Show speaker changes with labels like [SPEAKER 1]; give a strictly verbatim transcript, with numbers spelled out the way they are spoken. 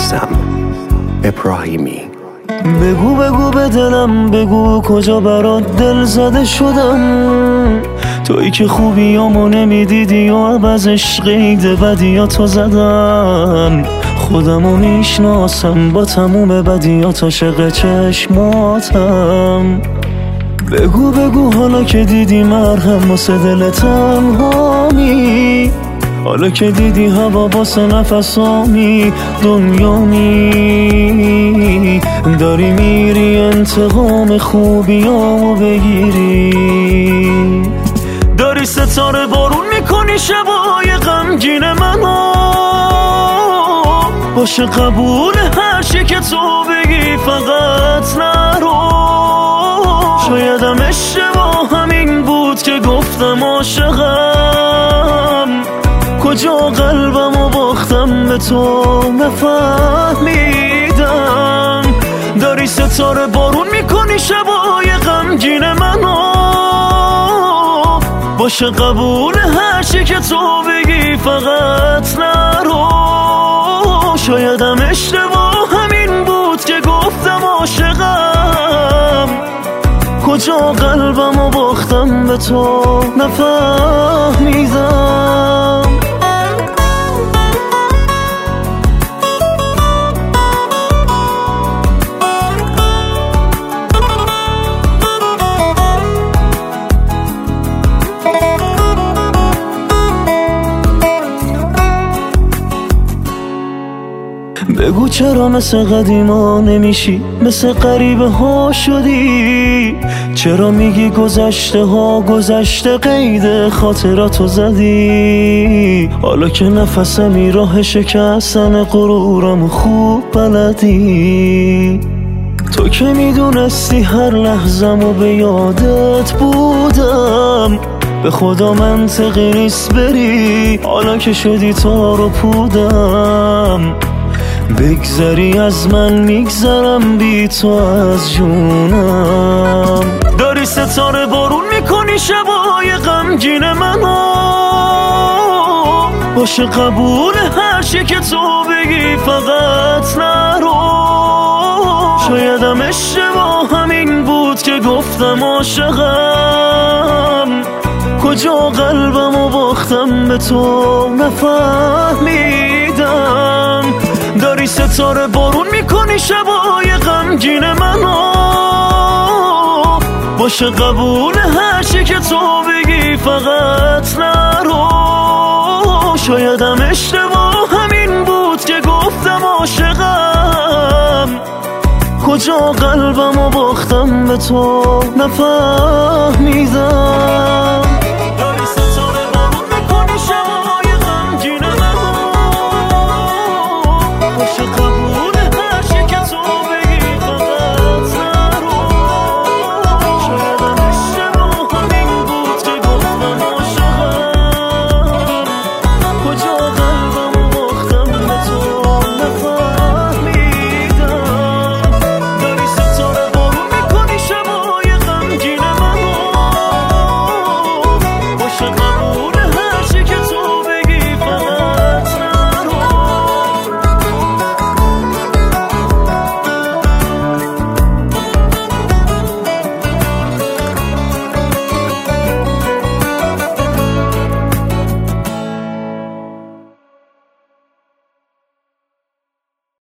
[SPEAKER 1] میثم ابراهیمی.
[SPEAKER 2] بگو بگو به دلم، بگو کجا برات دل زده شدم. تویی که خوبیامو نمیدیدی و عوضش قید بدیاتو زدم. خودمو میشناسم با تموم بدیات عاشق چشماتم. بگو بگو حالا که دیدی مرهم واسه دل تنهامی، حالا که دیدی هوا واسه نفسامی دنیامی، داری میری انتقام خوبیامو بگیری. داری ستاره بارون میکنی شبای غمگین منو، باشه قبول هر چی که تو بگی فقط نرو. شایدم اشتباه همین بود که گفتم عاشقم، کجا قلبمو باختم به تو نفهمیدم. داری ستاره بارون میکنی شبای غمگین منو، باشه قبول هر چی که تو بگی فقط نرو. شایدم اشتباه همین بود که گفتم عاشقم، کجا قلبمو باختم به تو نفهمیدم. بگو چرا مثل قدیما نمیشی، مثل غریبه ها شدی؟ چرا میگی گذشته ها گذشته قید خاطراتو زدی؟ حالا که نفسمی راه شکستن غرورم خوب بلدی. تو که میدونستی هر لحظه‌مو به یادت بودم، به خدا منطقی نیست بری حالا که شدی تار و پودم. بگذری از من میگذرم بی تو از جونم. داری ستاره بارون میکنی شبای غمگین منو، باشه قبول هر چی که تو بگی فقط نرو. شایدم اشتباه همین بود که گفتم عاشقم، کجا قلبمو باختم به تو نفهمیدم. داری ستاره بارون میکنی شبای غمگین منو، باشه قبول هر چی که تو بگی فقط نرو. شایدم اشتباه همین بود که گفتم عاشقم، کجا قلبمو باختم به تو نفهمیدم.